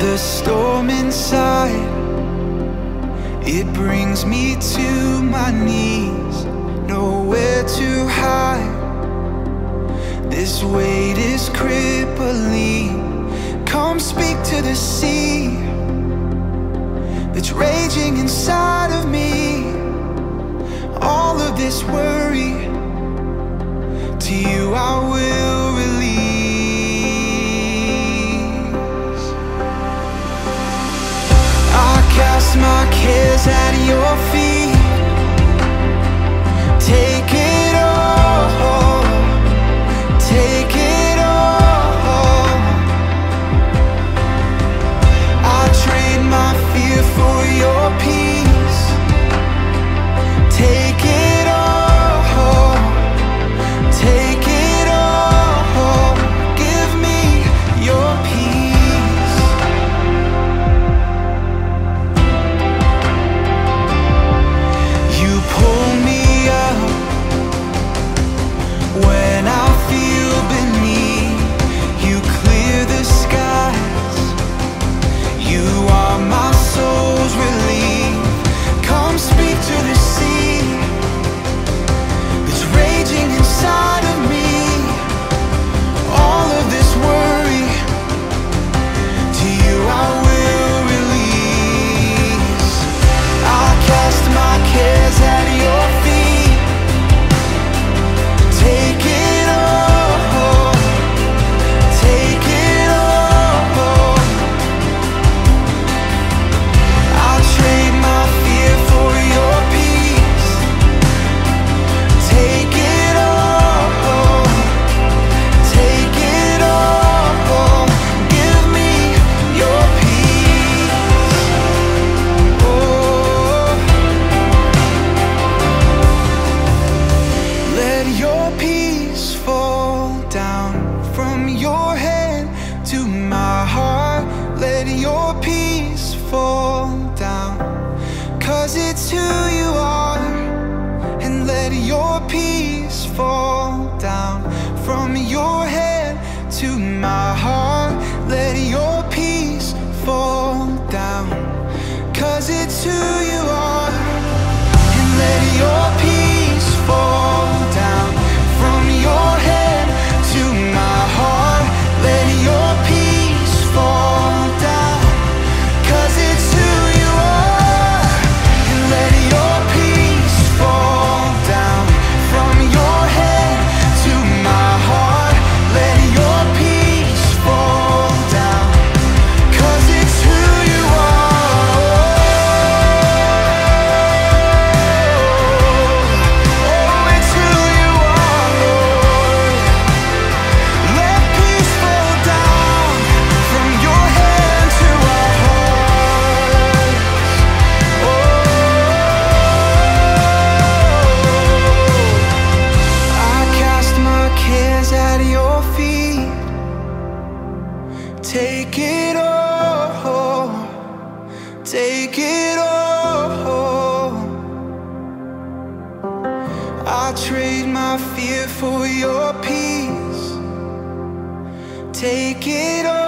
the storm inside, it brings me to my knees, nowhere to hide. This weight is crippling. Come speak to the sea that's raging inside of me. All of this worry, to you I will release. I cast my cares at your feet. Take it all, take it all. I trade my fear for your peace. Take it all, take it all. Give me your peace. You pull me up when I feel beneath. You clear the skies. You are my soul's relief. Come speak to the sea that's raging inside of me. All of this worry, to you I will release. I cast my cares at your feet. Take it all, take it all. I'll trade my fear for your peace. Take it all, take it all. Give me your peace. Oh, let your peace fall down from your head to my heart. Let your peace fall down, 'cause it's who you are. And let your peace fall down from your head to my heart. Let your peace fall down, 'cause it's who you are. And let your peace fall down from your head to my heart. Let your peace fall down, 'cause it's who you are. And let your peace fall down from your head to my heart. Let your peace fall down, 'cause it's who you are. Oh, it's who you are, Lord. Let peace fall down from your head to our hearts. I cast my cares at your feet. Take it all, take it all. I trade my fear for your peace. Take it all.